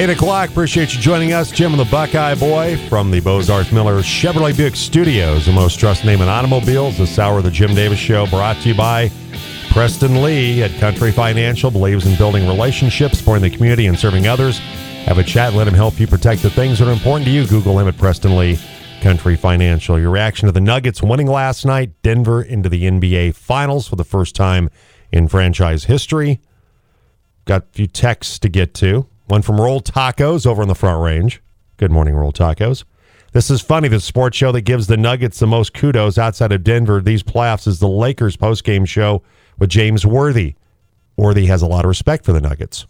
8 o'clock. Appreciate you joining us. Jim and the Buckeye Boy from the Bozarth Miller Chevrolet Buick Studios, the most trusted name in automobiles. This hour of the Jim Davis Show brought to you by Preston Lee at Country Financial. Believes in building relationships, supporting the community, and serving others. Have a chat. Let him help you protect the things that are important to you. Google him at Preston Lee Country Financial. Your reaction to the Nuggets winning last night. Denver into the NBA Finals for the first time in franchise history. Got a few texts to get to. One from Roll Tacos over on the Front Range. Good morning, Roll Tacos. This is funny. The sports show that gives the Nuggets the most kudos outside of Denver these playoffs is the Lakers postgame show with James Worthy. Worthy has a lot of respect for the Nuggets.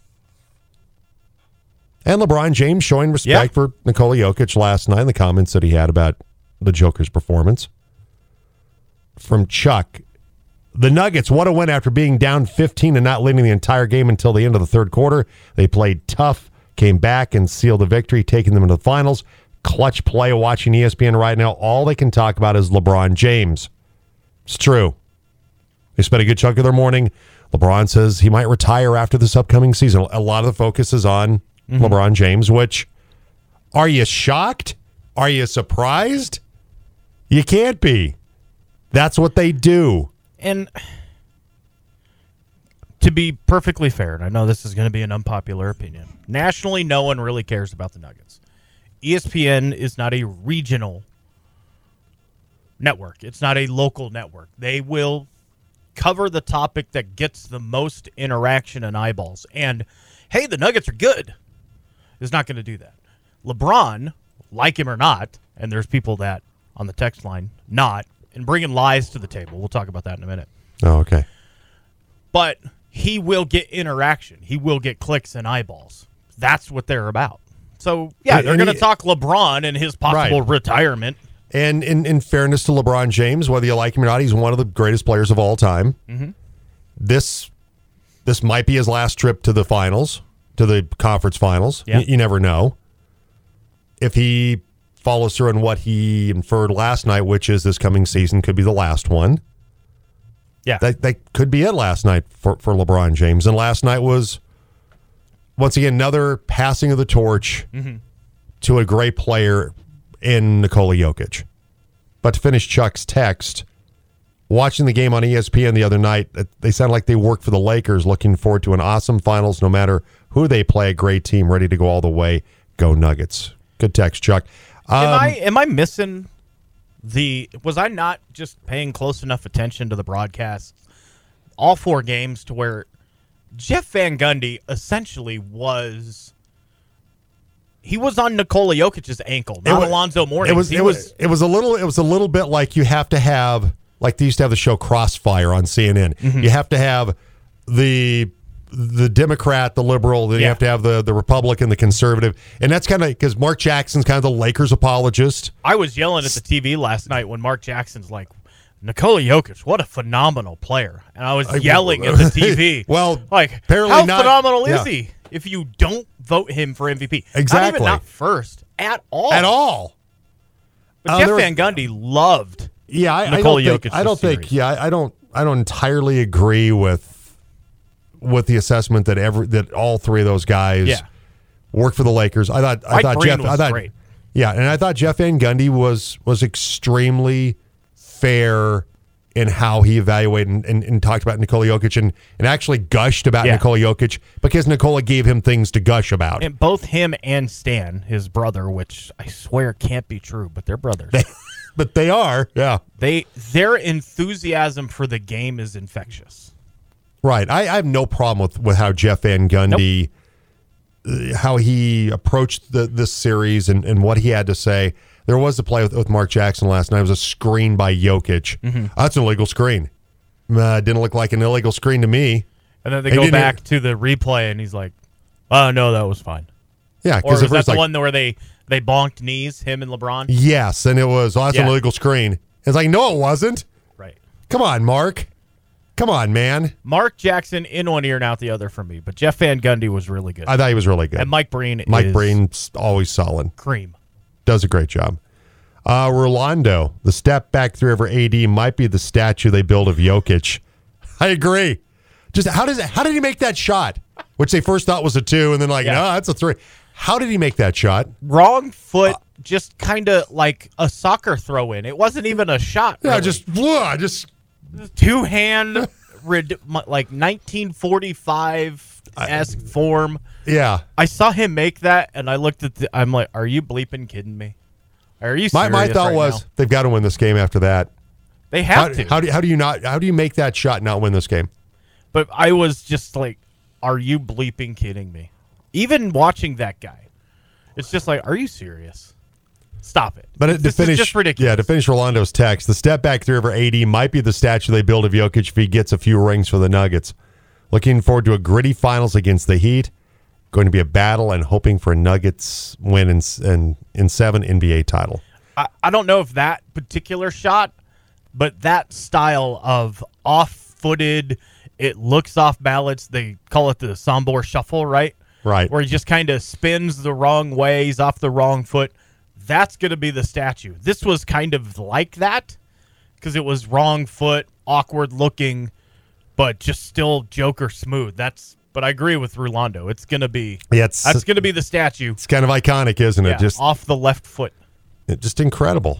And LeBron James showing respect for Nikola Jokic last night in the comments that he had about the Joker's performance. From Chuck, the Nuggets, what a win after being down 15 and not leading the entire game until the end of the third quarter. They played tough, came back and sealed the victory, taking them into the finals. Clutch play watching ESPN right now. All they can talk about is LeBron James. It's true. They spent a good chunk of their morning. LeBron says he might retire after this upcoming season. A lot of the focus is on LeBron James, which, are you shocked? Are you surprised? You can't be. That's what they do. And to be perfectly fair, and I know this is going to be an unpopular opinion, nationally, no one really cares about the Nuggets. ESPN is not a regional network. It's not a local network. They will cover the topic that gets the most interaction and eyeballs. And, hey, the Nuggets are good. Is not going to do that. LeBron, like him or not, and there's people that on the text line not, and bringing lies to the table. We'll talk about that in a minute. Oh, okay. But he will get interaction. He will get clicks and eyeballs. That's what they're about. So, yeah, they're going to talk LeBron and his possible retirement. And in fairness to LeBron James, whether you like him or not, he's one of the greatest players of all time. Mm-hmm. This might be his last trip to the finals, to the conference finals. Yeah. You never know. If he follows through on what he inferred last night, which is this coming season could be the last one. Yeah. That could be it last night for LeBron James. And last night was, once again, another passing of the torch to a great player in Nikola Jokic. But to finish Chuck's text, watching the game on ESPN the other night, they sound like they work for the Lakers, looking forward to an awesome finals no matter who they play, a great team ready to go all the way. Go Nuggets. Good text, Chuck. Am I missing was I not just paying close enough attention to the broadcast all four games to where Jeff Van Gundy essentially was on Nikola Jokic's ankle, not Alonzo Mourning's. It was a little bit like you have to have, like they used to have the show Crossfire on CNN. Mm-hmm. You have to have the Democrat, the liberal, then you have to have the Republican, the conservative. And that's kind of because Mark Jackson's kind of the Lakers apologist. I was yelling at the TV last night when Mark Jackson's like, Nikola Jokic, what a phenomenal player. And I was yelling at the TV. Well, like, apparently how not, phenomenal is he if you don't vote him for MVP? Exactly. Not first at all. At all. But Jeff Van Gundy loved Nikola Jokic. I don't entirely agree with the assessment that all three of those guys work for the Lakers. I thought Jeff was great. Yeah, and I thought Jeff Van Gundy was extremely fair in how he evaluated and talked about Nikola Jokic and actually gushed about Nikola Jokic because Nikola gave him things to gush about. And both him and Stan, his brother, which I swear can't be true, but they're brothers. But they are, yeah. Their enthusiasm for the game is infectious. Right. I have no problem with how Jeff Van Gundy, how he approached this series and what he had to say. There was a play with Mark Jackson last night. It was a screen by Jokic. Mm-hmm. That's an illegal screen. Didn't look like an illegal screen to me. And then they go back to the replay, and he's like, oh, no, that was fine. Yeah. Or was that the one where they bonked knees, him and LeBron? Yes, and it was, that's an illegal screen. It's like, no, it wasn't. Right. Come on, Mark. Come on, man. Mark Jackson in one ear and out the other for me, but Jeff Van Gundy was really good. I thought he was really good. And Mike Breen's always solid. Cream. Does a great job. Rolando, the step back three over AD might be the statue they build of Jokic. I agree. Just how did he make that shot? Which they first thought was a 2, and then no, that's a 3. How did he make that shot? Wrong foot, just kind of like a soccer throw in. It wasn't even a shot. Yeah, really. just Two-hand, like 1945-esque form. Yeah. I saw him make that, and I looked at I'm like, are you bleeping kidding me? Are you serious My thought right was now? they've got to win this game after that. They have to. How do you make that shot and not win this game? But I was just like, are you bleeping kidding me? Even watching that guy, it's just like, are you serious? Stop it. But This is just ridiculous. Yeah, to finish Rolando's text, the step back three over 80 might be the statue they build of Jokic if he gets a few rings for the Nuggets. Looking forward to a gritty finals against the Heat. Going to be a battle and hoping for a Nuggets win in 7 NBA title. I don't know if that particular shot, but that style of off-footed, it looks off balance. They call it the Sombor shuffle, right? Right. Where he just kind of spins the wrong way. He's off the wrong foot. That's going to be the statue. This was kind of like that because it was wrong foot, awkward looking, but just still Joker smooth. But I agree with Rolando. It's going to be that's going to be the statue. It's kind of iconic, isn't it? Yeah, Just off the left foot. Just incredible.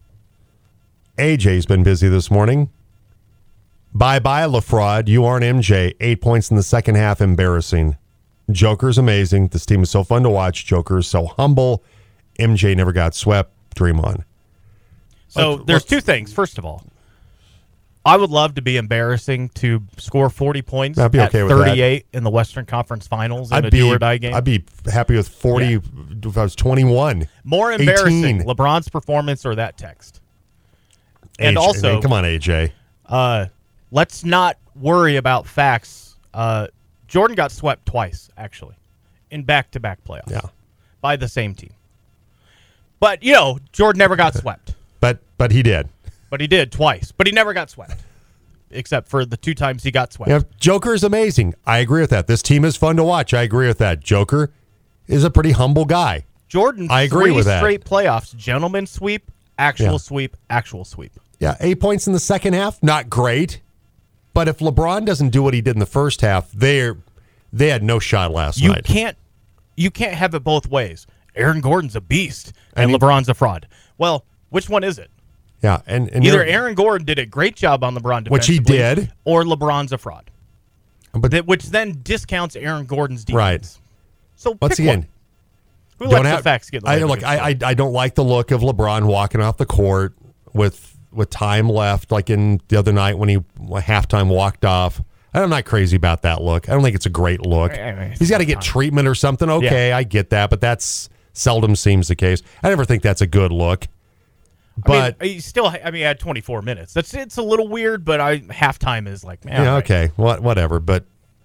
AJ's been busy this morning. Bye-bye, LaFraud. You aren't MJ. 8 points in the second half. Embarrassing. Joker's amazing. This team is so fun to watch. Joker is so humble. MJ never got swept. Dream on. So there's two things. First of all, I would love to be embarrassing to score 40 points I'd be okay at with 38 in the Western Conference Finals in a do-or-die game. I'd be happy with 40 if I was 21. More embarrassing, 18. LeBron's performance or that text. And AJ, also, man, come on, AJ. let's not worry about facts. Jordan got swept twice, actually, in back-to-back playoffs by the same team. But, Jordan never got swept. But he did. But he did twice. But he never got swept, except for the 2 times he got swept. Yeah, Joker is amazing. I agree with that. This team is fun to watch. I agree with that. Joker is a pretty humble guy. Jordan, I agree with that. 3 straight playoffs, gentleman sweep, actual sweep, actual sweep. Yeah, 8 points in the second half, not great. But if LeBron doesn't do what he did in the first half, they had no shot last night. You can't have it both ways. Aaron Gordon's a beast, and LeBron's a fraud. Well, which one is it? Yeah, and either Aaron Gordon did a great job on LeBron defensively, which he did, or LeBron's a fraud. But which then discounts Aaron Gordon's defense. Right. So once pick again, one. Who lets the facts get in the way? I don't like the look of LeBron walking off the court with time left, like in the other night when he halftime walked off. I'm not crazy about that look. I don't think it's a great look. He's got to get treatment or something. Okay, I get that, but that's seldom seems the case. I never think that's a good look. But he still, he had 24 minutes. It's a little weird, but halftime is like, man. Yeah, okay, whatever. But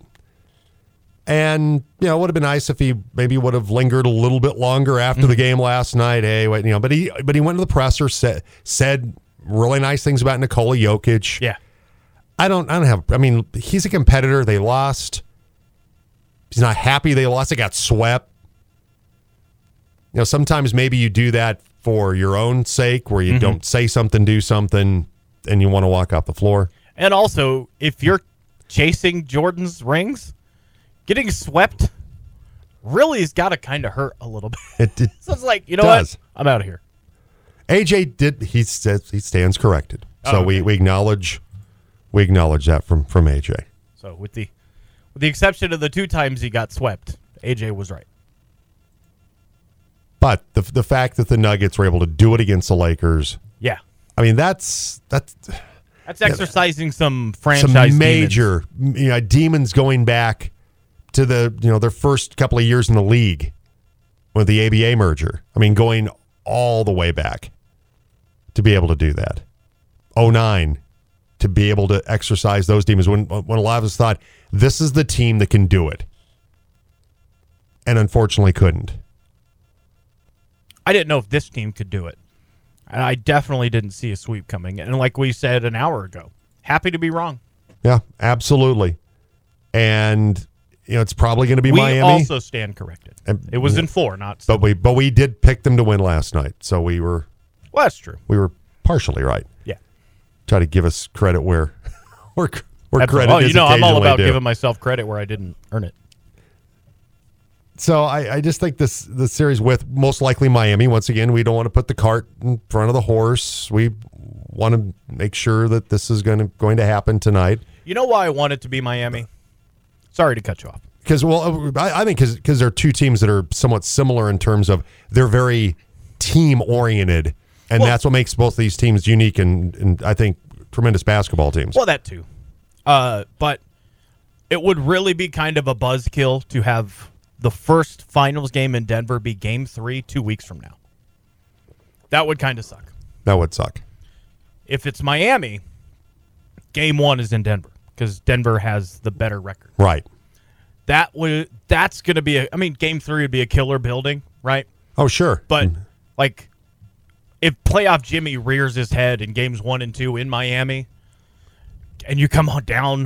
it would have been nice if he maybe would have lingered a little bit longer after the game last night. Hey, but he went to the presser, said really nice things about Nikola Jokic. Yeah, he's a competitor. They lost. He's not happy they lost. They got swept. Sometimes maybe you do that for your own sake, where you don't say something, do something, and you want to walk off the floor. And also, if you're chasing Jordan's rings, getting swept really has got to kind of hurt a little bit. So it's like, what? I'm out of here. AJ did. He says he stands corrected. So we acknowledge that from AJ. So with the exception of the 2 times he got swept, AJ was right. But the fact that the Nuggets were able to do it against the Lakers, that's exercising some franchise major demons going back to their first couple of years in the league with the ABA merger. Going all the way back to be able to do that. 2009 to be able to exercise those demons when a lot of us thought this is the team that can do it, and unfortunately couldn't. I didn't know if this team could do it. And I definitely didn't see a sweep coming. And like we said an hour ago, happy to be wrong. Yeah, absolutely. And it's probably going to be Miami. We also stand corrected. It was in 4, not 7. But we did pick them to win last night. So we were. Well, that's true. We were partially right. Yeah. Try to give us credit where credit is I'm all about due. giving myself credit where I didn't earn it. So I just think the series with most likely Miami, once again, we don't want to put the cart in front of the horse. We want to make sure that this is going to happen tonight. You know why I want it to be Miami? Sorry to cut you off. Because, well, I think because they're two teams that are somewhat similar in terms of they're very team-oriented, and that's what makes both of these teams unique and I think, tremendous basketball teams. Well, that too. But it would really be kind of a buzzkill to have the first finals game in Denver be Game 3 2 weeks from now. That would kind of suck. That would suck. If it's Miami, Game 1 is in Denver because Denver has the better record. Right. That's going to be Game 3 would be a killer building, right? Oh, sure. But, like, if playoff Jimmy rears his head in Games 1 and 2 in Miami, and you come home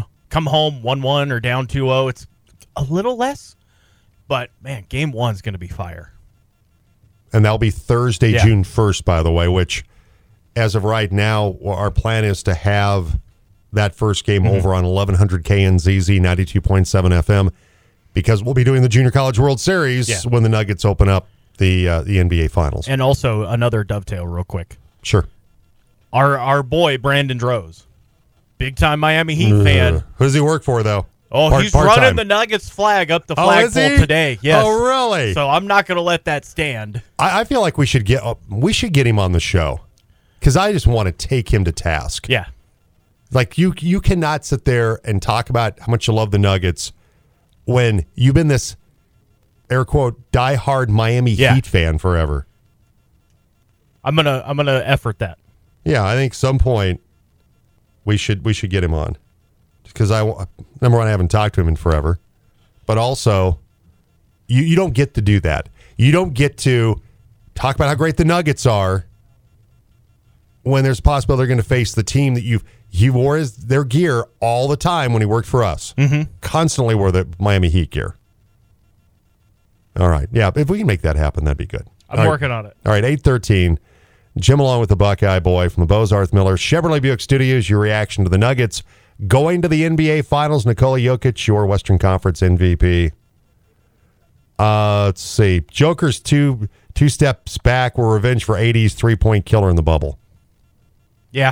1-1 or down 2-0, it's a little less. But, man, Game 1's going to be fire. And that'll be Thursday, June 1st, by the way, which, as of right now, our plan is to have that first game over on 1100 KNZZ, 92.7 FM, because we'll be doing the Junior College World Series when the Nuggets open up the NBA Finals. And also, another dovetail real quick. Sure. Our boy, Brandon Droz, big-time Miami Heat fan. Who does he work for, though? Oh, he's running the Nuggets flag up the flagpole today. Yes. Oh, really? So I'm not going to let that stand. I feel like we should get him on the show because I just want to take him to task. Yeah. Like you cannot sit there and talk about how much you love the Nuggets when you've been this air quote diehard Miami Heat fan forever. I'm gonna effort that. Yeah, I think some point we should get him on. Because number one, I haven't talked to him in forever, but also, you don't get to do that. You don't get to talk about how great the Nuggets are when there's a possibility they're going to face the team that he wore their gear all the time when he worked for us. Mm-hmm. Constantly wore the Miami Heat gear. All right, yeah, if we can make that happen, that'd be good. I'm working on it. All right, 8:13. Jim along with the Buckeye Boy from the Bozarth Miller Chevrolet Buick Studios. Your reaction to the Nuggets going to the NBA Finals. Nikola Jokic, your Western Conference MVP. Let's see. Joker's two steps back were revenge for 80's three-point killer in the bubble. Yeah.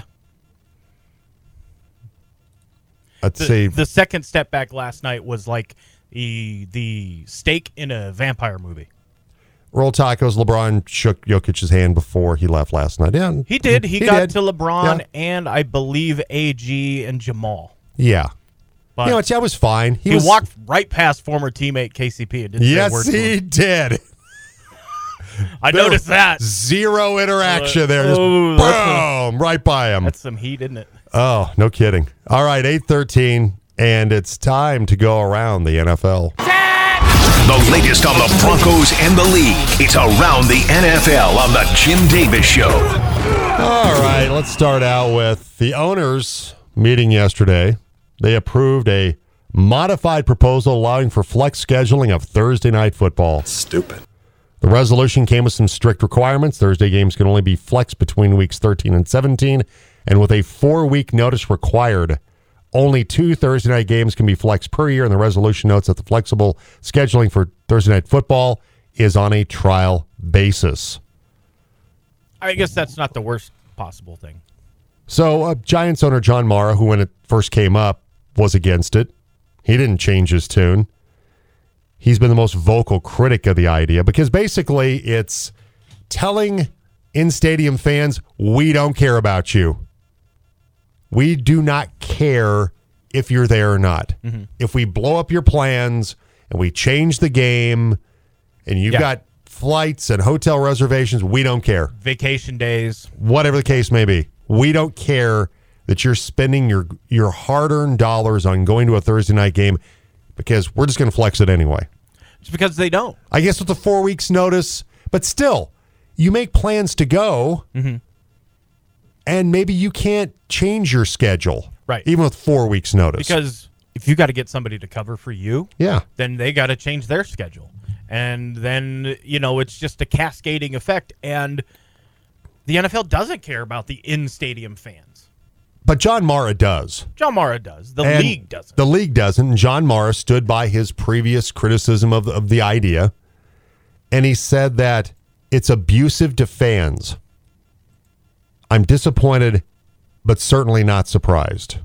Let's see. The second step back last night was like the steak in a vampire movie. Roll tacos. LeBron shook Jokic's hand before he left last night. Yeah, he did. He got to LeBron and I believe AG and Jamal. Yeah. But that was fine. He walked right past former teammate KCP and didn't say a word to him. Yes, he did. I noticed that. Zero interaction there. Just boom, right by him. That's some heat, isn't it? Oh, no kidding. All right, 8:13, and it's time to go around the NFL. The latest on the Broncos and the league. It's Around the NFL on the Jim Davis Show. All right, let's start out with the owners meeting yesterday. They approved a modified proposal allowing for flex scheduling of Thursday night football. Stupid. The resolution came with some strict requirements. Thursday games can only be flexed between weeks 13 and 17, and with a 4-week notice required. Only 2 Thursday night games can be flexed per year, and the resolution notes that the flexible scheduling for Thursday night football is on a trial basis. I guess that's not the worst possible thing. So Giants owner John Mara, who when it first came up was against it, he didn't change his tune. He's been the most vocal critic of the idea because basically it's telling in-stadium fans, we don't care about you. We do not care if you're there or not. Mm-hmm. If we blow up your plans and we change the game and you've got flights and hotel reservations, we don't care. Vacation days. Whatever the case may be. We don't care that you're spending your hard-earned dollars on going to a Thursday night game because we're just going to flex it anyway. It's because they don't. I guess with the 4 weeks notice, but still, you make plans to go. Mm-hmm. And maybe you can't change your schedule, right? Even with 4 weeks notice. Because if you got to get somebody to cover for you, then they got to change their schedule. And then, it's just a cascading effect. And the NFL doesn't care about the in-stadium fans. But John Mara does. John Mara does. The And league doesn't. The league doesn't. And John Mara stood by his previous criticism of the idea, and he said that it's abusive to fans. I'm disappointed, but certainly not surprised.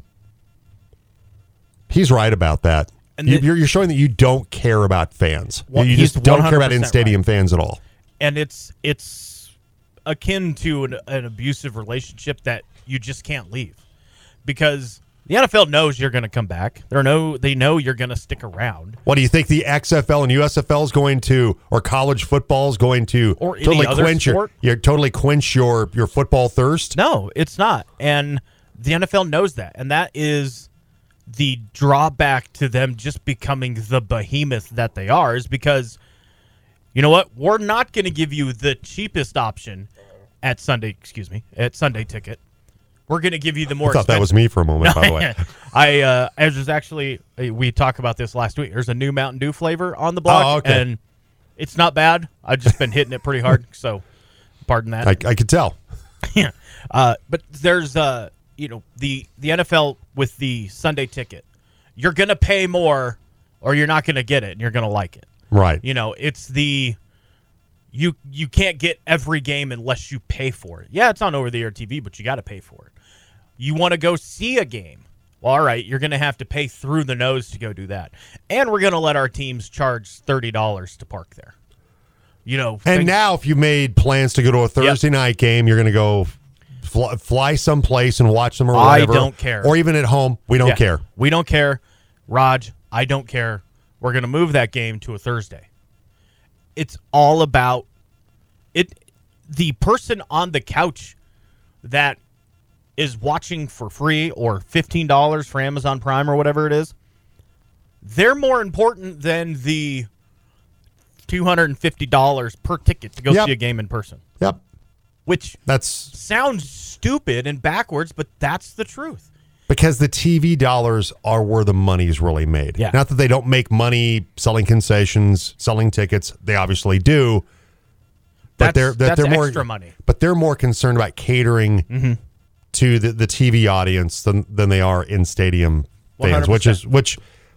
He's right about that. And You're showing that you don't care about fans. Well, you he's just don't care about 100% in-stadium right. fans at all. And it's akin to an abusive relationship that you just can't leave, because the NFL knows you're going to come back. They know you're going to stick around. What do you think the XFL and USFL is going to, or college football is going to, Or any totally other quench sport? your football thirst? No, it's not. And the NFL knows that, and that is the drawback to them just becoming the behemoth that they are, is because, you know what? We're not going to give you the cheapest option at Sunday Ticket. We're going to give you the more I thought that was me for a moment, by the way. I was actually, we talked about this last week. There's a new Mountain Dew flavor on the block, Oh, okay. and it's not bad. I've just been hitting it pretty hard, so pardon that. I could tell. Yeah. But there's the NFL with the Sunday Ticket. You're going to pay more or you're not going to get it, and you're going to like it. Right. It's the you can't get every game unless you pay for it. Yeah, it's on over-the-air TV, but you got to pay for it. You want to go see a game. Well, all right, you're going to have to pay through the nose to go do that. And we're going to let our teams charge $30 to park there. And now if you made plans to go to a Thursday night game, you're going to go fly someplace and watch them or whatever. I don't care. Or even at home, we don't care. We don't care. Raj, I don't care. We're going to move that game to a Thursday. It's all about it. The person on the couch that is watching for free or $15 for Amazon Prime or whatever it is, they're more important than the $250 per ticket to go see a game in person. Yep. Which That's sounds stupid and backwards, but that's the truth. because the TV dollars are where the money is really made. Yeah. Not that they don't make money selling concessions, selling tickets. They obviously do. But That's they're more extra money. But they're more concerned about catering to the TV audience than they are in stadium fans, 100%. which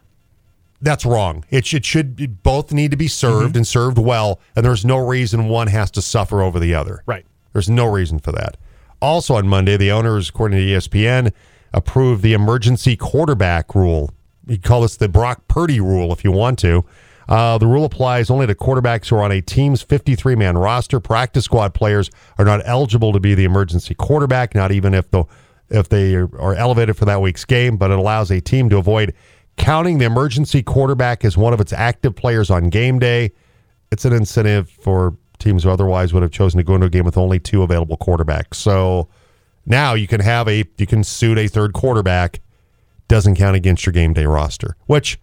that's wrong. It should both need to be served and served well, and there's no reason one has to suffer over the other. Right. There's no reason for that. Also on Monday, the owners, according to ESPN, approved the emergency quarterback rule. You call this the Brock Purdy rule if you want to. The rule applies only to quarterbacks who are on a team's 53-man roster. Practice squad players are not eligible to be the emergency quarterback, not even if they are elevated for that week's game, but it allows a team to avoid counting the emergency quarterback as one of its active players on game day. It's an incentive for teams who otherwise would have chosen to go into a game with only two available quarterbacks. So now you can suit a third quarterback, doesn't count against your game day roster, which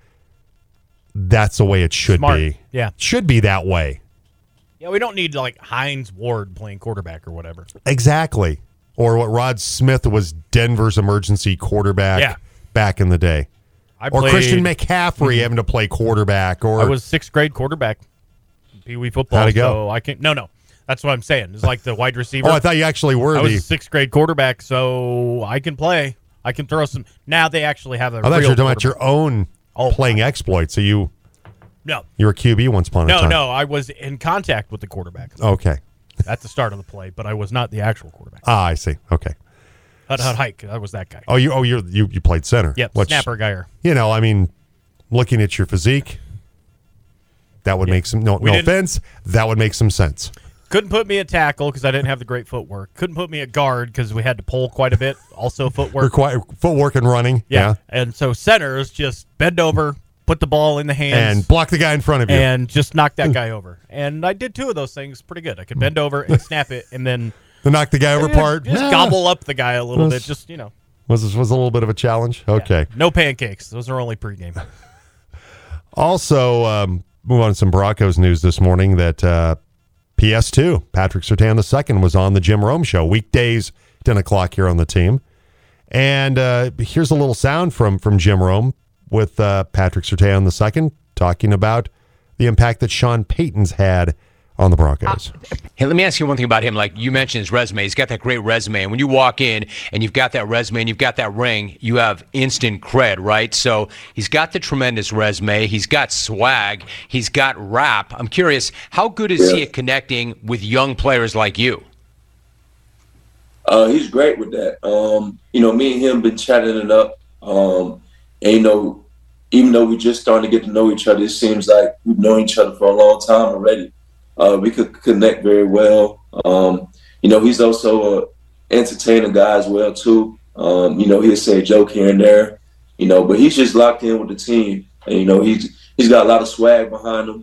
that's the way it should Smart. be. Yeah. Should be that way. Yeah, we don't need like Hines Ward playing quarterback or whatever. Exactly. Or what Rod Smith was Denver's emergency quarterback back in the day. Or Christian McCaffrey having to play quarterback. Or I was sixth grade quarterback in Pee Wee football. How'd it go? So I can no. That's what I'm saying. It's like the wide receiver. I thought you actually were I was a sixth grade quarterback, so I can play. I can throw some. Now they actually have a I thought real you were talking about quarterback. your own playing exploits. So you No. were a QB once upon a time. No. I was in contact with the quarterback Okay. at the start of the play, but I was not the actual quarterback. I see. Okay. Hut Hike. I was that guy. You played center. Yep. Which, Snapper guyer. Looking at your physique, that would make some no offense. That would make some sense. Couldn't put me at tackle because I didn't have the great footwork. Couldn't put me at guard because we had to pull quite a bit. Also footwork. Footwork and running. Yeah. And so center is just bend over, put the ball in the hands. And block the guy in front of you. And just knock that guy over. And I did two of those things pretty good. I could bend over and snap it and then the knock the guy over part. Just gobble up the guy a little bit. Just, Was a little bit of a challenge? Okay. Yeah. No pancakes. Those are only pregame. Also, move on to some Broncos news this morning that PS2, Patrick Surtain II, was on the Jim Rome Show. Weekdays, 10 o'clock here on the team. And here's a little sound from Jim Rome with Patrick Surtain II talking about the impact that Sean Payton's had on the Broncos. Hey, let me ask you one thing about him. Like you mentioned his resume. He's got that great resume. And when you walk in and you've got that resume and you've got that ring, you have instant cred, right? So he's got the tremendous resume. He's got swag. He's got rap. I'm curious, how good is he at connecting with young players like you? He's great with that. Me and him been chatting it up. And, even though we just starting to get to know each other, it seems like we've known each other for a long time already. We could connect very well. He's also an entertaining guy as well, too. He'll say a joke here and there, but he's just locked in with the team. And, he's got a lot of swag behind him.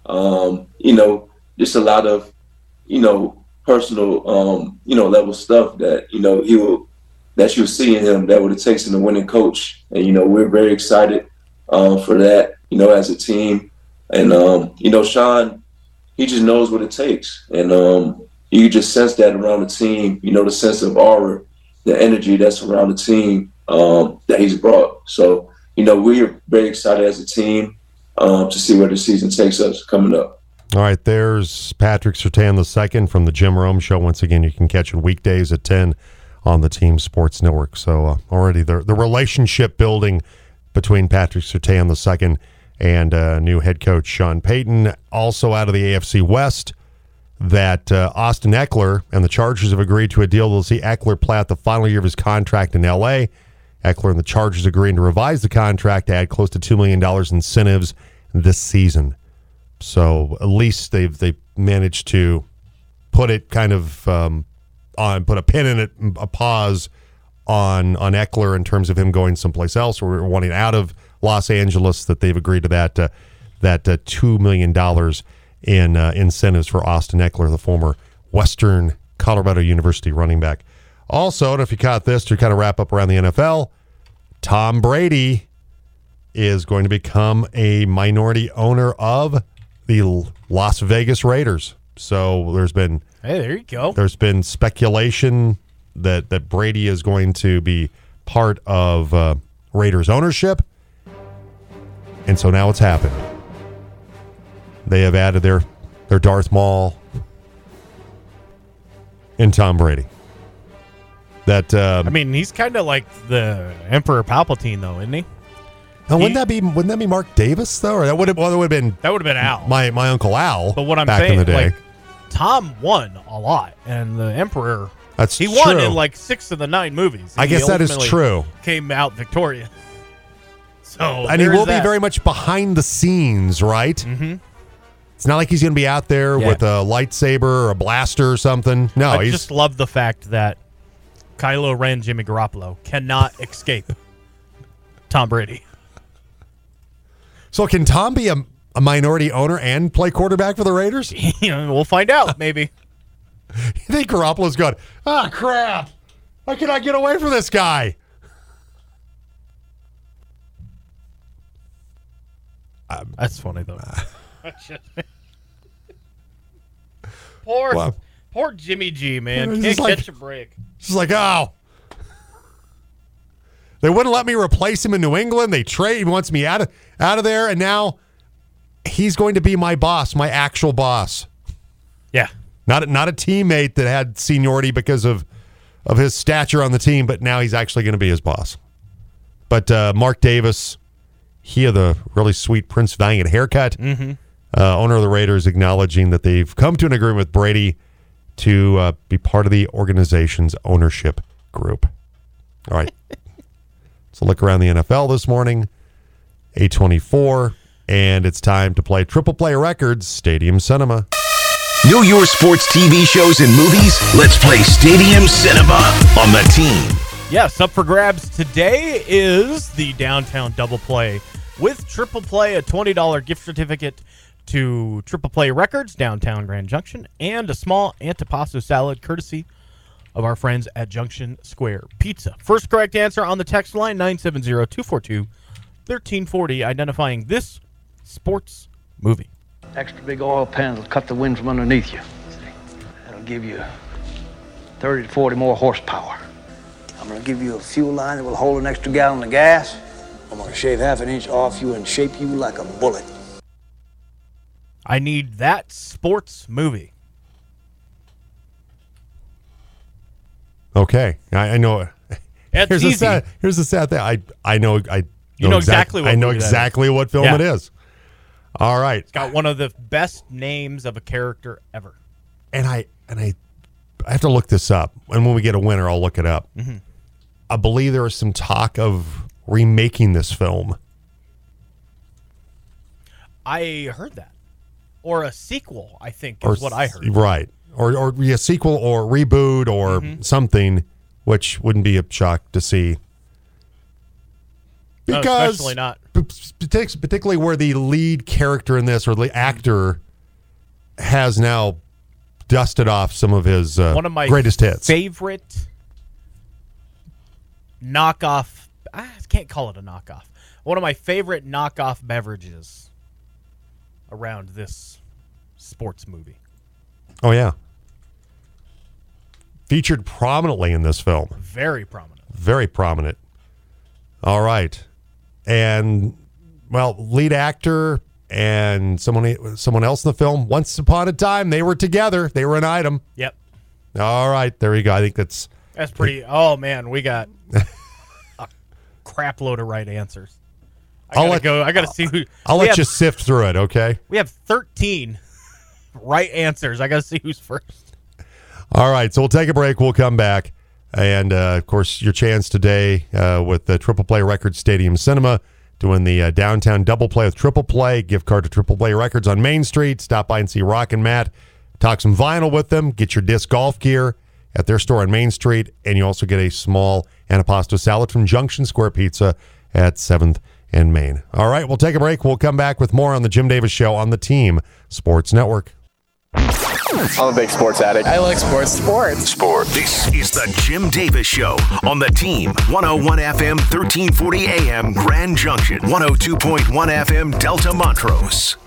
Just a lot of, personal, level stuff that, you'll see in him that what it takes in a winning coach. And, we're very excited for that, as a team. And, Sean, he just knows what it takes. And you just sense that around the team, the sense of aura, the energy that's around the team that he's brought. So, we're very excited as a team to see where the season takes us coming up. All right, there's Patrick Surtain II from the Jim Rome Show. Once again, you can catch it weekdays at 10 on the Team Sports Network. So already the relationship building between Patrick Surtain II and new head coach Sean Payton. Also out of the AFC West, that Austin Eckler and the Chargers have agreed to a deal that will see Eckler play out the final year of his contract in L.A. Eckler and the Chargers agreeing to revise the contract to add close to $2 million incentives this season. So at least they've managed to put it kind of put a pin in it, a pause on Eckler in terms of him going someplace else or wanting out of Los Angeles. That they've agreed to that $2 million in incentives for Austin Eckler, the former Western Colorado University running back. Also, and if you caught this to kind of wrap up around the NFL, Tom Brady is going to become a minority owner of the Las Vegas Raiders. So there's been there you go. There's been speculation that Brady is going to be part of Raiders ownership, and so now it's happened. They have added their Darth Maul in Tom Brady. That he's kind of like the Emperor Palpatine, though, isn't he? Now, wouldn't that be Mark Davis though, or that would have been Al, my Uncle Al. But what I'm back saying, in the day, like, Tom won a lot, and the Emperor he won in like 6 of the 9 movies. I guess that is true. Came out victorious. So and he will be very much behind the scenes, right? Mm-hmm. It's not like he's going to be out there with a lightsaber or a blaster or something. No, I just love the fact that Kylo Ren, Jimmy Garoppolo cannot escape Tom Brady. So can Tom be a minority owner and play quarterback for the Raiders? We'll find out, maybe. You think Garoppolo's going, crap. How can I get away from this guy? That's funny, though. Poor Jimmy G, man. Can't catch a break. It's like, they wouldn't let me replace him in New England. He wants me out of there, and now he's going to be my boss, my actual boss. Yeah. Not a teammate that had seniority because of his stature on the team, but now he's actually going to be his boss. But Mark Davis, he had the really sweet Prince Valiant haircut. Mm-hmm. Owner of the Raiders acknowledging that they've come to an agreement with Brady to be part of the organization's ownership group. All right. So look around the NFL this morning, 8:24, and it's time to play Triple Play Records Stadium Cinema. Know your sports TV shows and movies? Let's play Stadium Cinema on the Team. Yes, up for grabs today is the Downtown Double Play with Triple Play, a $20 gift certificate to Triple Play Records, downtown Grand Junction, and a small antipasto salad courtesy of our friends at Junction Square Pizza. First correct answer on the text line, 970-242-1340, identifying this sports movie. Extra big oil pan will cut the wind from underneath you. That'll give you 30 to 40 more horsepower. I'm going to give you a fuel line that will hold an extra gallon of gas. I'm going to shave half an inch off you and shape you like a bullet. I need that sports movie. Okay, I know. It's Here's easy. the sad thing. I know. You know exactly what I know movie that is. exactly what film Yeah. it is. All right. It's got one of the best names of a character ever. And I have to look this up. And when we get a winner, I'll look it up. Mm-hmm. I believe there was some talk of remaking this film. I heard that. Or a sequel, I think, is what I heard. Right. Or a sequel or reboot or something, which wouldn't be a shock to see. No, Because especially not. particularly where the lead character in this or the actor has now dusted off some of his One of my greatest hits. favorite knockoff. I can't call it a knockoff. One of my favorite knockoff beverages around this sports movie. Oh, yeah. Featured prominently in this film. Very prominent. Very prominent. All right. And, well, lead actor and someone else in the film, once upon a time, they were together. They were an item. Yep. All right. There you go. I think that's pretty. Oh, man. We got a crap load of right answers. I got to see who. I'll let you sift through it, okay? We have 13 right answers. I got to see who's first. All right, so we'll take a break. We'll come back. And, of course, your chance today with the Triple Play Records Stadium Cinema doing the downtown double play with Triple Play, gift card to Triple Play Records on Main Street. Stop by and see Rock and Matt. Talk some vinyl with them. Get your disc golf gear at their store on Main Street. And you also get a small antipasto salad from Junction Square Pizza at 7th and Main. All right, we'll take a break. We'll come back with more on the Jim Davis Show on the Team Sports Network. I'm a big sports addict. I like sports. Sport. This is the Jim Davis Show on the Team. 101 FM, 1340 AM, Grand Junction. 102.1 FM, Delta Montrose.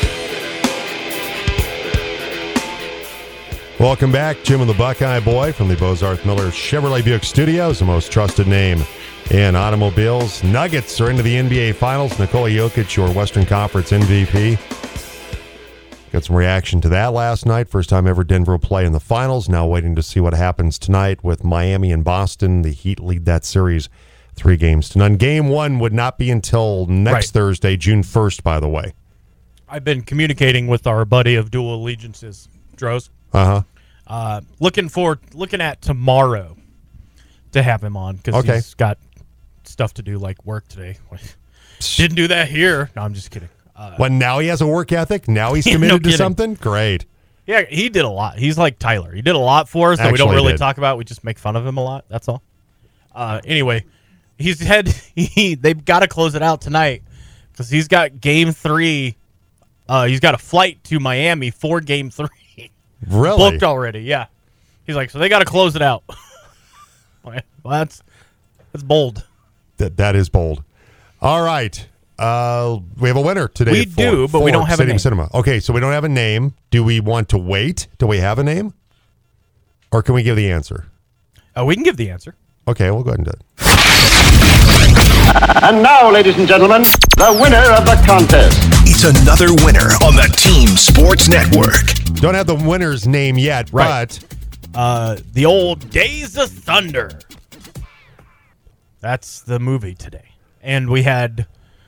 Welcome back. Jim and the Buckeye Boy from the Bozarth Miller Chevrolet Buick Studios, the most trusted name in automobiles. Nuggets are into the NBA Finals. Nikola Jokic, your Western Conference MVP. Got some reaction to that last night. First time ever Denver will play in the finals. Now waiting to see what happens tonight with Miami and Boston. The Heat lead that series 3-0. Game 1 would not be until next Thursday, June 1st, by the way. I've been communicating with our buddy of dual allegiances, Droz. Looking at tomorrow to have him on because he's got stuff to do like work today. Didn't do that here. No, I'm just kidding. Now he has a work ethic? Now he's committed to something? Great. Yeah, he did a lot. He's like Tyler. He did a lot for us that we don't really talk about. We just make fun of him a lot. That's all. Anyway, they've got to close it out tonight because he's got Game 3. He's got a flight to Miami for Game 3. Really? Booked already, yeah. He's like, so they got to close it out. Well, that's bold. That is bold. All right. We have a winner today. We do, but we don't have a name. Cinema. Okay, so we don't have a name. Do we want to wait? Do we have a name? Or can we give the answer? We can give the answer. Okay, we'll go ahead and do it. And now, ladies and gentlemen, the winner of the contest. It's another winner on the Team Sports Network. Don't have the winner's name yet, but the old Days of Thunder. That's the movie today. And we had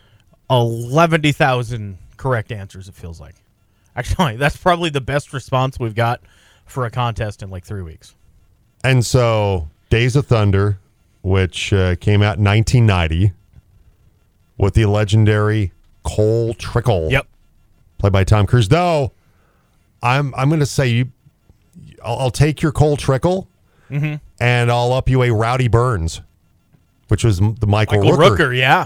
11,000 correct answers, it feels like. Actually, that's probably the best response we've got for a contest in like 3 weeks. And so, Days of Thunder, which came out in 1990, with the legendary Cole Trickle. Yep. Played by Tom Cruise. Though, I'm going to say I'll take your Cole Trickle, and I'll up you a Rowdy Burns, which was the Michael Rooker. Yeah.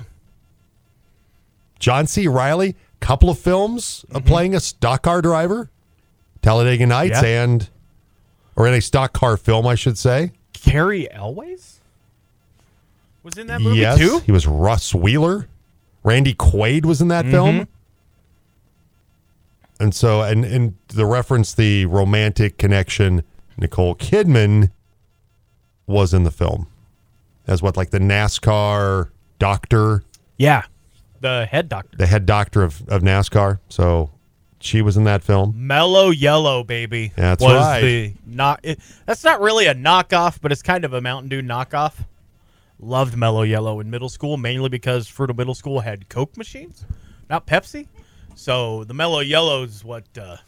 John C. Reilly, couple of films playing a stock car driver, Talladega Nights, or in a stock car film, I should say. Carrie Elways was in that movie yes, too? He was Russ Wheeler. Randy Quaid was in that film. And so, and the reference, the romantic connection, Nicole Kidman was in the film as like the NASCAR doctor. Yeah. The head doctor. The head doctor of NASCAR. So She was in that film. Mellow Yellow, baby. That's was right. That's not really a knockoff, but it's kind of a Mountain Dew knockoff. Loved Mellow Yellow in middle school, mainly because Fruita Middle School had Coke machines, not Pepsi. So the Mellow Yellow is what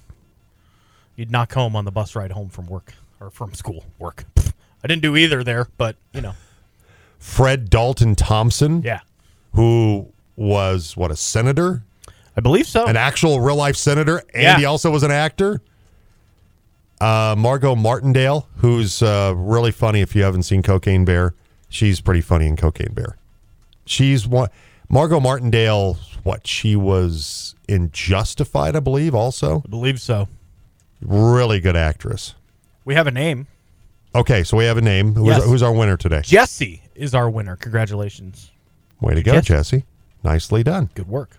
you'd knock home on the bus ride home from work or from school. Work. I didn't do either there, but Fred Dalton Thompson. Yeah. Who was, a senator? I believe so. An actual real-life senator, and Yeah. he also was an actor. Margot Martindale, who's really funny if you haven't seen Cocaine Bear. She's pretty funny in Cocaine Bear. She's one. Margot Martindale, she was in Justified, I believe, also. I believe so. Really good actress. We have a name. Okay, so we have a name. Who's our winner today? Jesse is our winner. Congratulations. Way to go, Jesse. Nicely done. Good work.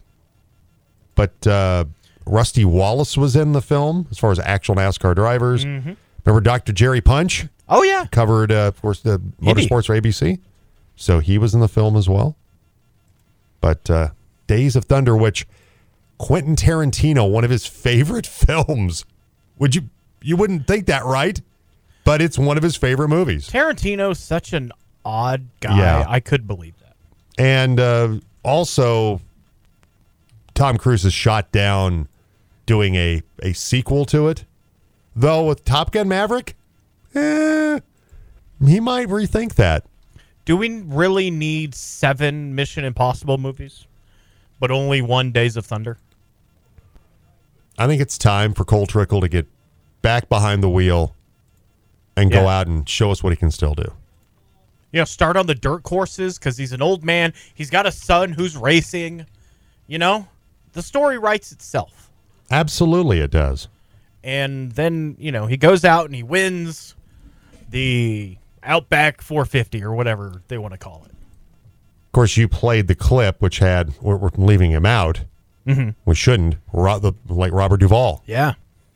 But Rusty Wallace was in the film as far as actual NASCAR drivers. Mm-hmm. Remember Dr. Jerry Punch? Oh, yeah. Covered, of course, the motorsports for ABC. So he was in the film as well. But Days of Thunder, which Quentin Tarantino, one of his favorite films. You wouldn't think that, right? But it's one of his favorite movies. Tarantino's such an odd guy. Yeah. I could believe that. And also, Tom Cruise is shot down doing a sequel to it. Though with Top Gun Maverick, he might rethink that. Do we really need 7 Mission Impossible movies, but only 1 Days of Thunder? I think it's time for Cole Trickle to get back behind the wheel and go out and show us what he can still do. Start on the dirt courses because he's an old man. He's got a son who's racing. The story writes itself. Absolutely it does. And then, he goes out and he wins the Outback 450 or whatever they want to call it. Of course, you played the clip, which we're leaving him out. Mm-hmm. We shouldn't. Like Robert Duvall. Yeah.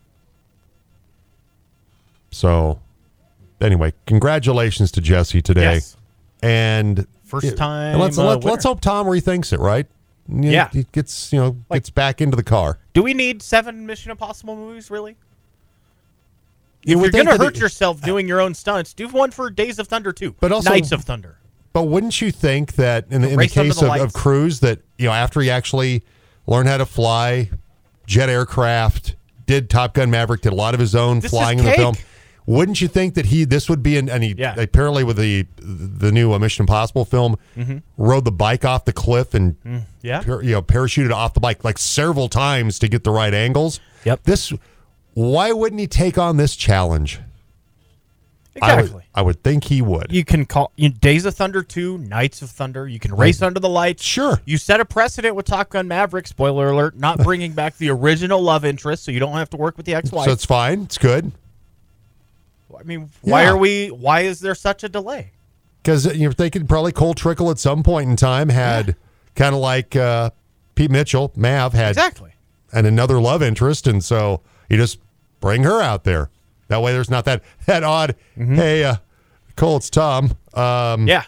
So, anyway, congratulations to Jesse today. Yes. And First time. let's hope Tom rethinks it, right? Yeah. He gets gets back into the car. Do we need 7 Mission Impossible movies, really? You If would you're think going to that hurt yourself doing your own stunts, do one for Days of Thunder too. But also Nights of Thunder. But wouldn't you think that in the Race Under case the of Lights. Cruise, that after he actually learned how to fly jet aircraft, did Top Gun Maverick, did a lot of his own This flying is in the cake. film, wouldn't you think that this would be apparently with the new Mission Impossible film, rode the bike off the cliff and parachuted off the bike like several times to get the right angles? Yep. Why wouldn't he take on this challenge? Exactly. I would think he would. You can call Days of Thunder 2, Nights of Thunder. You can race under the lights. Sure. You set a precedent with Top Gun Maverick, spoiler alert, not bringing back the original love interest, so you don't have to work with the ex-wife. So it's fine. It's good. I mean, why is there such a delay? Because you're thinking probably Cole Trickle at some point in time had kind of like Pete Mitchell, Mav had Exactly. and another love interest, and so you just bring her out there. That way, there's not that odd. Hey, Cole, it's Tom. Yeah.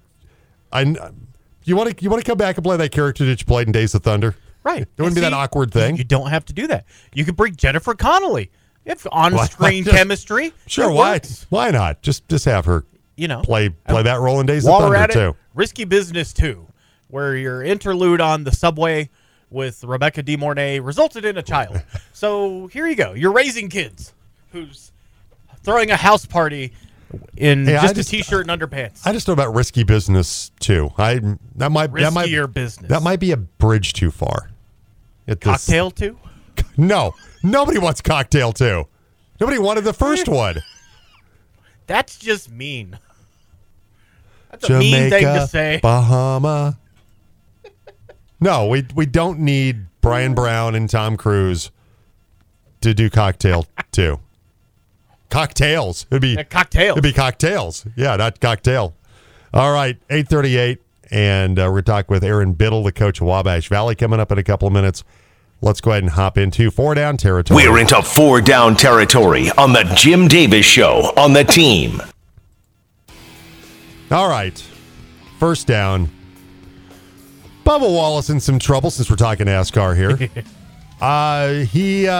You want to come back and play that character that you played in Days of Thunder? Right. It wouldn't be that awkward thing. You don't have to do that. You could bring Jennifer Connelly. If on-screen chemistry. Sure, why not? Just have her play that role in Days of While we're Thunder at it, too. Risky Business 2, where your interlude on the subway with Rebecca De Mornay resulted in a child. So here you go. You're raising kids who's throwing a house party in just a T-shirt and underpants. I just know about Risky Business too. Riskier business. That might be a bridge too far. Cocktail 2? No. Nobody wants Cocktail 2. Nobody wanted the first one. That's just mean. That's Jamaica, a mean thing to say. Bahama. No, we don't need Brian Brown and Tom Cruise to do Cocktail 2. Cocktails. It'd be cocktails. It'd be cocktails. Yeah, not cocktail. All right, 8:38, and we're going to talk with Aaron Biddle, the coach of Wabash Valley, coming up in a couple of minutes. Let's go ahead and hop into 4 Down territory. We're into 4 Down territory on the Jim Davis Show on the team. All right, first down. Bubba Wallace in some trouble since we're talking NASCAR here. He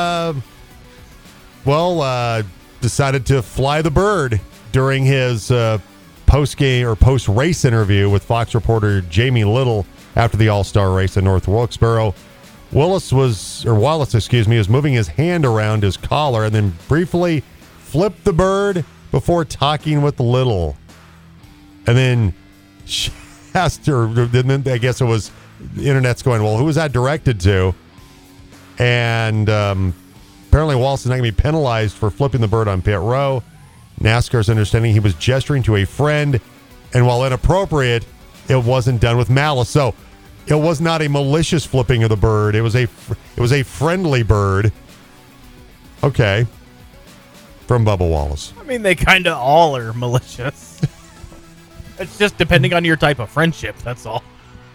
decided to fly the bird during his post-game or post-race interview with Fox reporter Jamie Little after the All-Star race in North Wilkesboro. Wallace was moving his hand around his collar and then briefly flipped the bird before talking with Little. And then she asked her, then I guess it was, the internet's going, well, who was that directed to? And apparently Wallace is not going to be penalized for flipping the bird on pit row. NASCAR's understanding he was gesturing to a friend, and while inappropriate, it wasn't done with malice. So it was not a malicious flipping of the bird. It was a friendly bird. Okay. From Bubba Wallace. I mean, they kind of all are malicious. It's just depending on your type of friendship, that's all.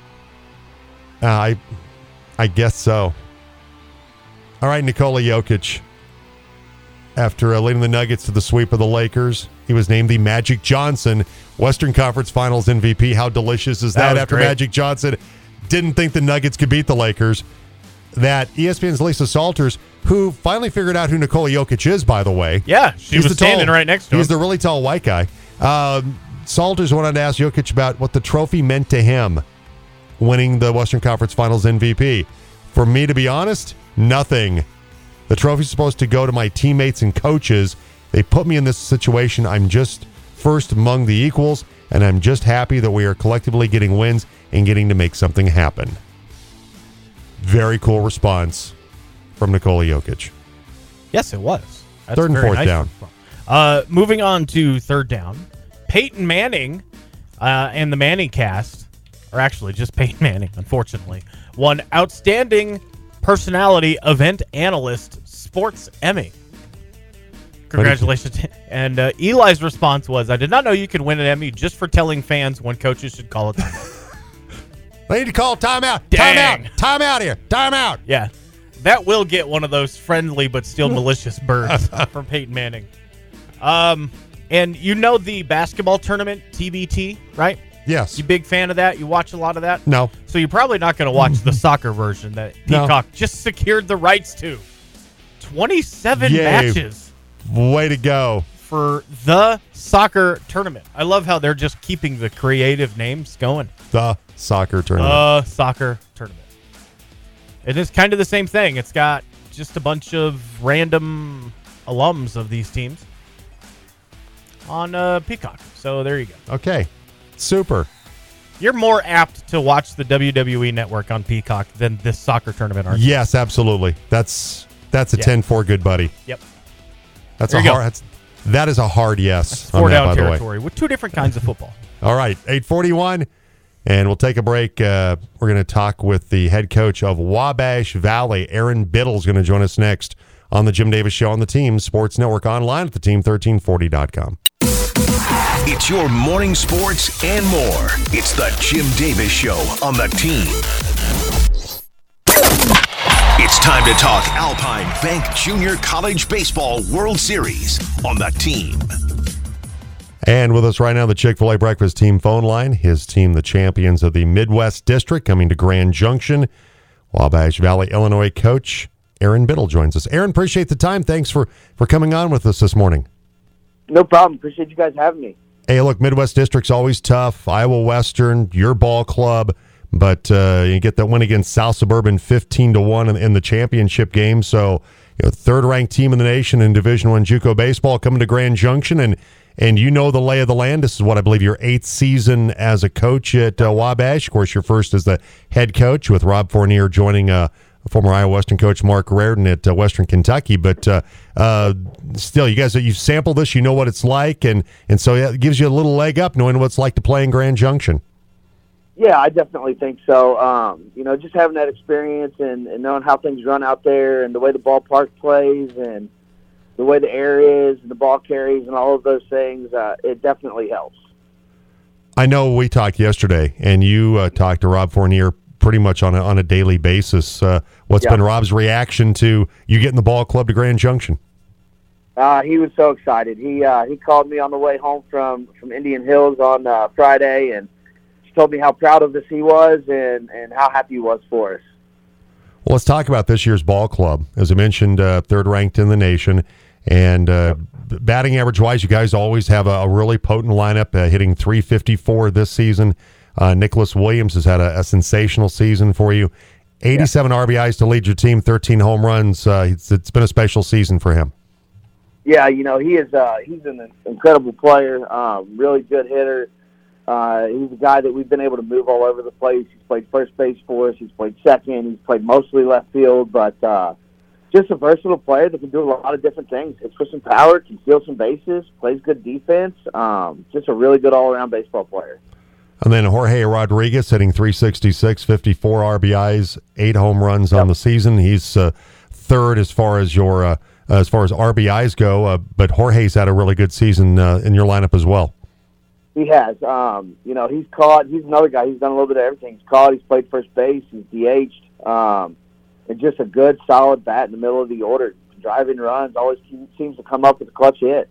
I guess so. All right, Nikola Jokic. After leading the Nuggets to the sweep of the Lakers, he was named the Magic Johnson Western Conference Finals MVP. How delicious is that after great. Magic Johnson didn't think the Nuggets could beat the Lakers? That ESPN's Lisa Salters, who finally figured out who Nikola Jokic is, by the way. Yeah, she was standing right next to him. He's the really tall white guy. Salters wanted to ask Jokic about what the trophy meant to him, winning the Western Conference Finals MVP. For me, to be honest, nothing. The trophy's supposed to go to my teammates and coaches. They put me in this situation. I'm just first among the equals, and I'm just happy that we are collectively getting wins and getting to make something happen. Very cool response from Nikola Jokic. Yes, it was. That's third and fourth down. Moving on to third down. Peyton Manning and the Manning cast, or actually just Peyton Manning, unfortunately, won Outstanding Personality Event Analyst Sports Emmy. Congratulations. And Eli's response was, I did not know you could win an Emmy just for telling fans when coaches should call a timeout. They need to call timeout. Dang. Timeout here. Timeout. Yeah. That will get one of those friendly but still malicious birds from Peyton Manning. And you know the basketball tournament, TBT, right? Yes. You big fan of that? You watch a lot of that? No. So you're probably not going to watch the soccer version that Peacock just secured the rights to. 27 matches. Way to go. For the soccer tournament. I love how they're just keeping the creative names going. The soccer tournament. The soccer tournament. It is kind of the same thing. It's got just a bunch of random alums of these teams on Peacock. So there you go. Okay. Super. You're more apt to watch the WWE Network on Peacock than this soccer tournament, aren't you? Yes, absolutely. That's a 10-4 good buddy. Yep. That is a hard yes. That's four down territory with two different kinds of football. All right, 8:41, and we'll take a break. We're going to talk with the head coach of Wabash Valley. Aaron Biddle is going to join us next on the Jim Davis Show on the Team Sports Network, online at theteam1340.com. It's your morning sports and more. It's the Jim Davis Show on the Team. It's time to talk Alpine Bank Junior College Baseball World Series on the Team. And with us right now, the Chick-fil-A Breakfast Team phone line. His team, the champions of the Midwest District, coming to Grand Junction. Wabash Valley, Illinois coach Aaron Biddle joins us. Aaron, appreciate the time. Thanks for coming on with us this morning. No problem. Appreciate you guys having me. Hey, look, Midwest District's always tough. Iowa Western, your ball club. But you get that win against South Suburban 15-1 in the championship game. So, third-ranked team in the nation in Division I JUCO baseball coming to Grand Junction, and you know the lay of the land. This is what I believe your 8th season as a coach at Wabash. Of course, your first as the head coach with Rob Fournier joining former Iowa Western coach Mark Reardon at Western Kentucky. But still, you guys, you've sampled this. You know what it's like, and so it gives you a little leg up knowing what it's like to play in Grand Junction. Yeah, I definitely think so. Just having that experience and knowing how things run out there and the way the ballpark plays and the way the air is and the ball carries and all of those things, it definitely helps. I know we talked yesterday, and you talked to Rob Fournier pretty much on a daily basis. What's been Rob's reaction to you getting the ball club to Grand Junction? He was so excited. He called me on the way home from Indian Hills on Friday and told me how proud of us he was and how happy he was for us. Well, let's talk about this year's ball club. As I mentioned, third ranked in the nation. And batting average-wise, you guys always have a really potent lineup, hitting .354 this season. Nicholas Williams has had a sensational season for you. 87 RBIs to lead your team, 13 home runs. It's been a special season for him. Yeah, he's an incredible player, really good hitter. He's a guy that we've been able to move all over the place. He's played first base for us. He's played second. He's played mostly left field, but just a versatile player that can do a lot of different things. Hits for some power, can steal some bases, plays good defense. Just a really good all-around baseball player. And then Jorge Rodriguez hitting .366, 54 RBIs, 8 home runs on the season. He's third as far as your as far as RBIs go, but Jorge's had a really good season in your lineup as well. He has. He's caught. He's another guy. He's done a little bit of everything. He's caught. He's played first base. He's DH'd. And just a good, solid bat in the middle of the order. Driving runs. Always seems to come up with a clutch hit.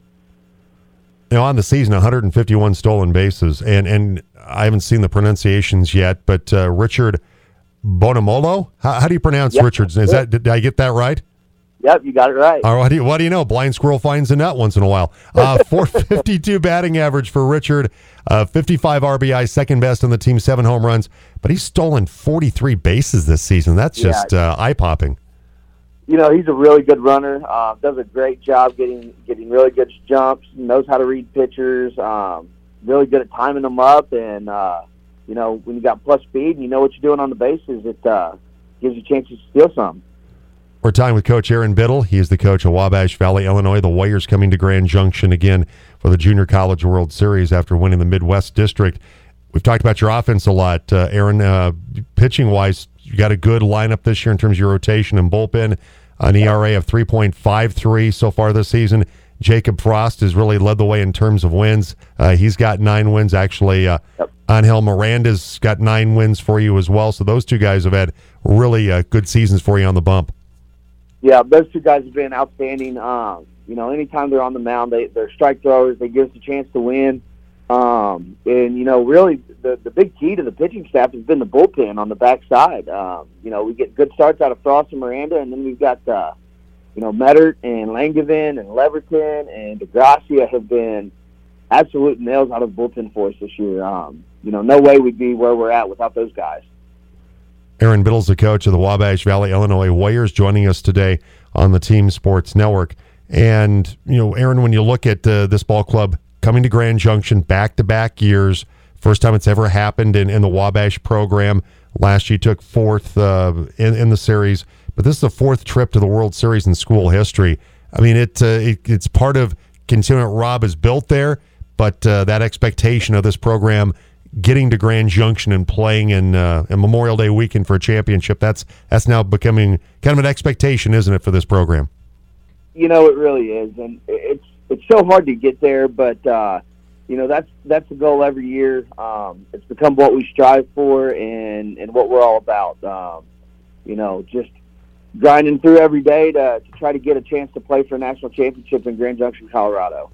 On the season, 151 stolen bases. And I haven't seen the pronunciations yet, but Richard Bonamolo? How do you pronounce Richard's? Did I get that right? Yep, you got it right. All right, what do you know? Blind squirrel finds a nut once in a while. 452 batting average for Richard, 55 RBI, second best on the team, 7 home runs. But he's stolen 43 bases this season. That's just eye-popping. He's a really good runner. Does a great job getting really good jumps. Knows how to read pitchers. Really good at timing them up. And, when you got plus speed and you know what you're doing on the bases, it gives you chances to steal some. We're talking with Coach Aaron Biddle. He is the coach of Wabash Valley, Illinois. The Warriors coming to Grand Junction again for the Junior College World Series after winning the Midwest District. We've talked about your offense a lot. Aaron, pitching-wise, you got a good lineup this year in terms of your rotation and bullpen. An ERA of 3.53 so far this season. Jacob Frost has really led the way in terms of wins. He's got 9 wins, actually. Angel Miranda's got 9 wins for you as well. So those two guys have had really good seasons for you on the bump. Yeah, those two guys have been outstanding. Anytime they're on the mound, they're strike throwers. They give us a chance to win. Really the big key to the pitching staff has been the bullpen on the backside. We get good starts out of Frost and Miranda, and then we've got, Mettert and Langevin and Leverton and DeGracia have been absolute nails out of the bullpen for us this year. No way we'd be where we're at without those guys. Aaron Biddle's the coach of the Wabash Valley, Illinois Warriors, joining us today on the Team Sports Network. And, Aaron, when you look at this ball club coming to Grand Junction back-to-back years, first time it's ever happened in the Wabash program. Last year you took 4th in the series, but this is the 4th trip to the World Series in school history. I mean, it's part of continuing what Rob has built there, but that expectation of this program getting to Grand Junction and playing in Memorial Day weekend for a championship, that's now becoming kind of an expectation, isn't it, for this program? It really is, and it's so hard to get there, but that's the goal every year. It's become what we strive for and what we're all about. Just grinding through every day to try to get a chance to play for a national championship in Grand Junction, Colorado.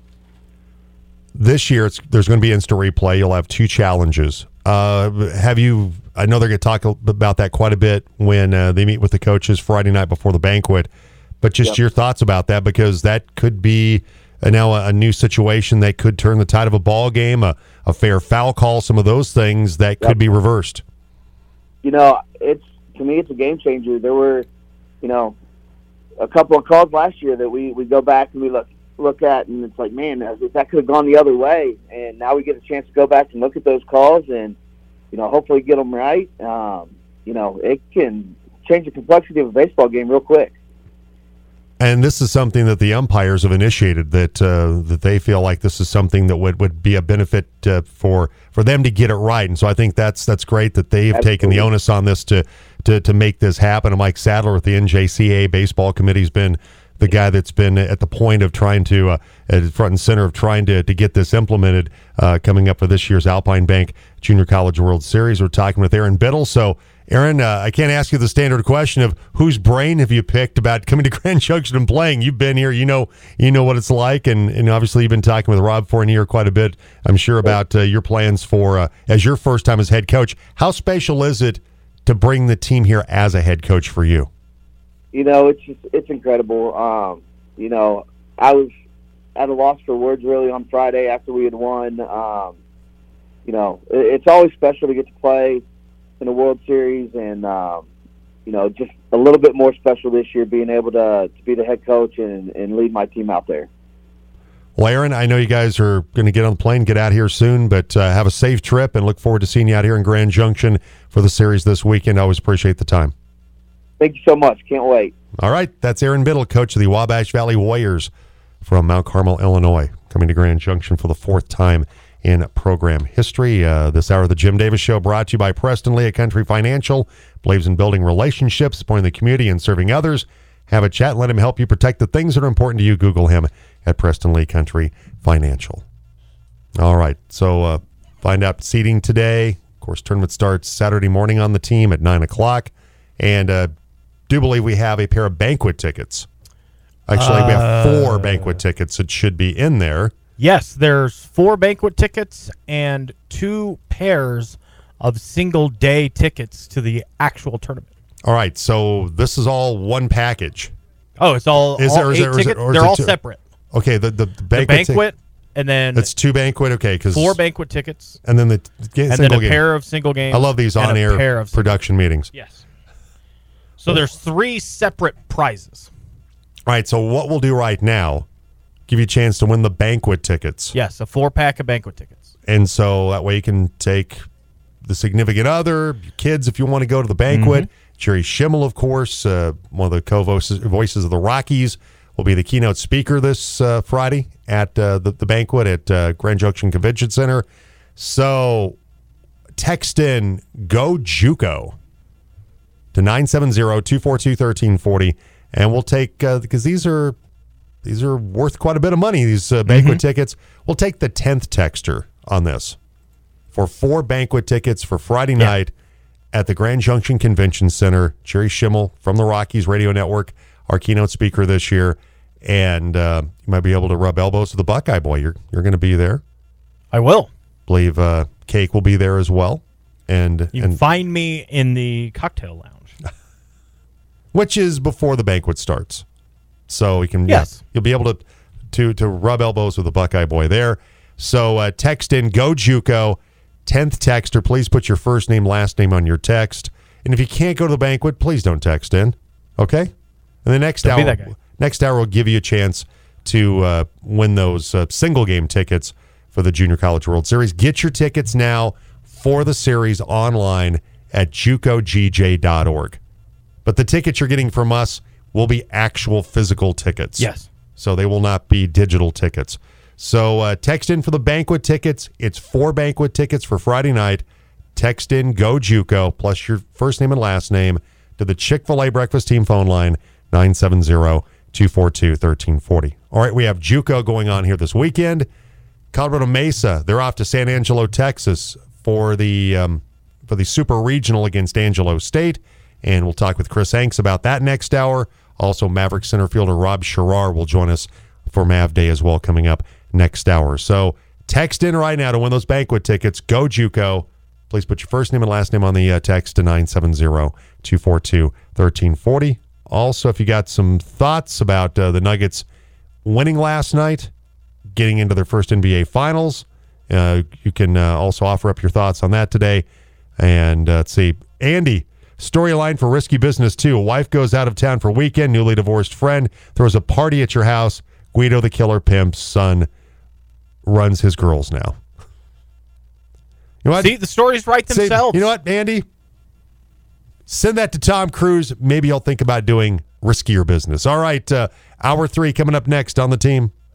This year, there's going to be instant replay. You'll have 2 challenges. I know they're going to talk about that quite a bit when they meet with the coaches Friday night before the banquet. But just your thoughts about that, because that could be now a new situation that could turn the tide of a ball game, a fair foul call, some of those things that could be reversed. To me, it's a game changer. There were, a couple of calls last year that we go back and we look at, and it's like, man, if that could have gone the other way, and now we get a chance to go back and look at those calls and, hopefully get them right. It can change the complexity of a baseball game real quick. And this is something that the umpires have initiated, that they feel like this is something that would be a benefit for them to get it right. And so I think that's great that they have taken the onus on this to make this happen. And Mike Sadler with the NJCAA baseball committee has been the guy that's been at the point of trying to, at front and center of trying to get this implemented coming up for this year's Alpine Bank Junior College World Series. We're talking with Aaron Biddle. So, Aaron, I can't ask you the standard question of whose brain have you picked about coming to Grand Junction and playing. You've been here, you know what it's like, and obviously you've been talking with Rob Fournier quite a bit, I'm sure, about your plans for as your first time as head coach. How special is it to bring the team here as a head coach for you? It's incredible. I was at a loss for words really on Friday after we had won. It's always special to get to play in a World Series, and just a little bit more special this year being able to be the head coach and lead my team out there. Well, Aaron, I know you guys are going to get on the plane, get out here soon, but have a safe trip and look forward to seeing you out here in Grand Junction for the series this weekend. I always appreciate the time. Thank you so much. Can't wait. All right. That's Aaron Biddle, coach of the Wabash Valley Warriors from Mount Carmel, Illinois, coming to Grand Junction for the 4th time in program history. This hour of the Jim Davis Show brought to you by Preston Lee at Country Financial. Believes in building relationships, supporting the community, and serving others. Have a chat and let him help you protect the things that are important to you. Google him at Preston Lee Country Financial. All right, so find out seating today. Of course, tournament starts Saturday morning on the team at 9 o'clock. And do believe we have a pair of banquet tickets. Actually, we have 4 banquet tickets that should be in there. Yes, there's 4 banquet tickets and 2 pairs of single-day tickets to the actual tournament. All right, so this is all one package. Oh, it's all 8 tickets? They're all separate. Okay, the banquet and then it's 2 banquet. Okay, because 4 banquet tickets, and then a pair of single games. I love these on-air production meetings. Yes. So there's 3 separate prizes. All right, so what we'll do right now, give you a chance to win the banquet tickets. Yes, a 4-pack of banquet tickets. And so that way you can take the significant other, your kids if you want to go to the banquet. Mm-hmm. Jerry Schimmel, of course, one of the co-voices of the Rockies, will be the keynote speaker this Friday at the banquet at Grand Junction Convention Center. So text in Go JUCO to 970-242-1340, and we'll take, because these are worth quite a bit of money, these banquet tickets. We'll take the 10th texter on this for 4 banquet tickets for Friday night at the Grand Junction Convention Center. Jerry Schimmel from the Rockies Radio Network, our keynote speaker this year. And you might be able to rub elbows with the Buckeye Boy. You're going to be there. I will. Believe Cake will be there as well. And you can find me in the cocktail lounge. Which is before the banquet starts. So you can you'll be able to rub elbows with the Buckeye Boy there. So text in Go JUCO, 10th texter. Please put your first name, last name on your text. And if you can't go to the banquet, please don't text in. Okay? And the next hour will give you a chance to win those single game tickets for the Junior College World Series. Get your tickets now for the series online at JUCOGJ.org. But the tickets you're getting from us will be actual physical tickets. Yes. So they will not be digital tickets. So text in for the banquet tickets. It's 4 banquet tickets for Friday night. Text in Go JUCO plus your first name and last name to the Chick-fil-A Breakfast Team phone line, 970-242-1340. All right, we have JUCO going on here this weekend. Colorado Mesa, they're off to San Angelo, Texas for the Super Regional against Angelo State. And we'll talk with Chris Hanks about that next hour. Also, Maverick center fielder Rob Sherrar will join us for Mav Day as well coming up next hour. So text in right now to win those banquet tickets. Go JUCO. Please put your first name and last name on the text to 970-242-1340. Also, if you got some thoughts about the Nuggets winning last night, getting into their first NBA Finals, you can also offer up your thoughts on that today. And let's see, Andy, storyline for Risky Business 2. A wife goes out of town for a weekend. Newly divorced friend throws a party at your house. Guido, the killer pimp's son, runs his girls now. You know what? See, the stories write themselves. You know what, Andy? Send that to Tom Cruise. Maybe he'll think about doing riskier business. All right, hour 3 coming up next on the team.